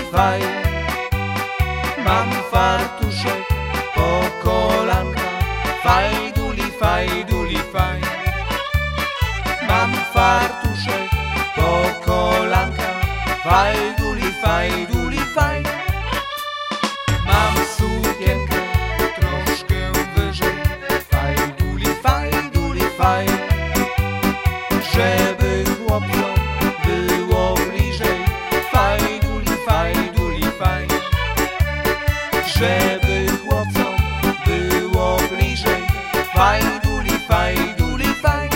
faj. Mam fartuszek po kolanka, fajduli, fajduli, faj. Mam fartuszek po kolanka, fajduli, fajduli, faj. Mam sukienkę troszkę wyżej, fajduli, fajduli, faj. Żeby chłopcom było bliżej, fajduli, fajduli, faj. Żeby chłopcom było bliżej, fajduli, fajduli, faj.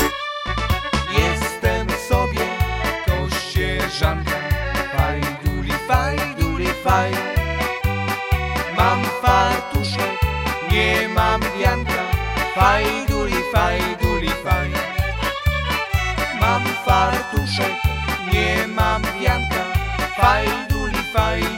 Jestem sobie kościerzanka, fajduli, fajduli, faj. Mam fartuszek, nie mam wianka, fajduli, fajduli, faj. Mam fartuszek, nie mam wianka, fajduli, fajduli.